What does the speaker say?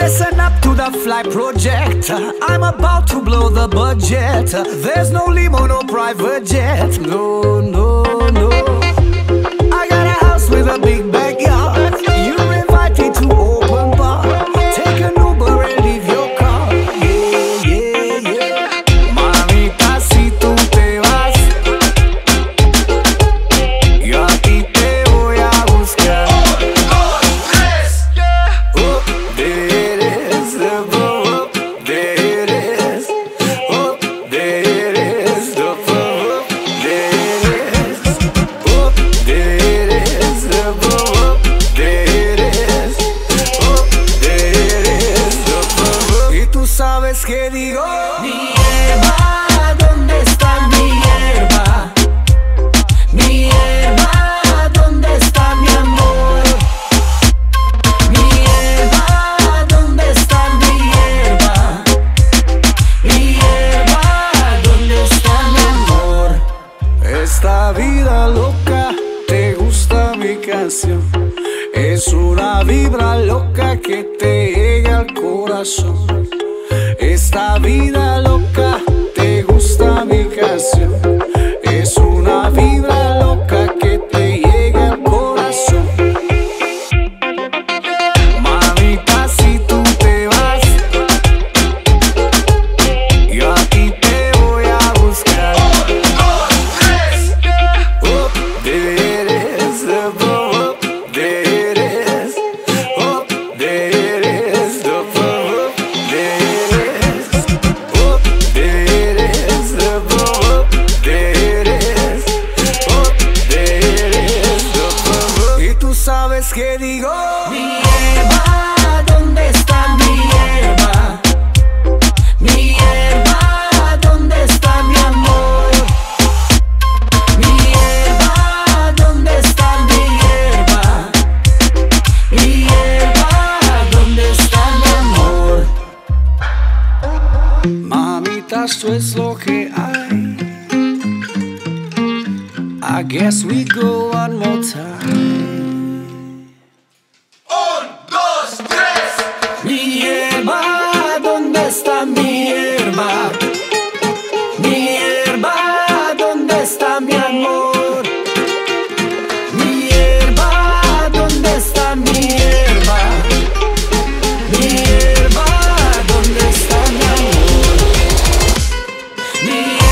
Listen up to the fly projector. I'm about to blow the budget. There's no limo, no private jet. No, no, no. I got a house with a big backyard. You're invited to open bar. Take an Uber and leave your car. Yeah, yeah, yeah. Mamita, si tú te vas, yo a ti te voy a buscar. ¿Sabes qué digo? Mi hierba, ¿dónde está mi hierba? Mi hierba, ¿dónde está mi amor? Mi hierba, ¿dónde está mi hierba? Mi hierba, ¿dónde está mi amor? Esta vida loca, ¿te gusta mi canción? Es una vibra loca que te llega al corazón. Esta vida loca, ¿te gusta mi canción? Es una vibra loca que te llega al corazón. Mamita, si tú te vas, yo a ti te voy a buscar. ¿Sabes qué digo? Mi hierba, ¿dónde está mi hierba? Mi hierba, ¿dónde está mi amor? Mi hierba, ¿dónde está mi hierba? Mi hierba, ¿dónde está mi amor? Mamita, esto es lo que hay. I guess we go one more time. Mi hierba, ¿dónde está mi hierba? Mi hierba, ¿dónde está mi amor? Mi hierba, ¿dónde está mi hierba? Mi hierba, ¿dónde está mi amor? Mi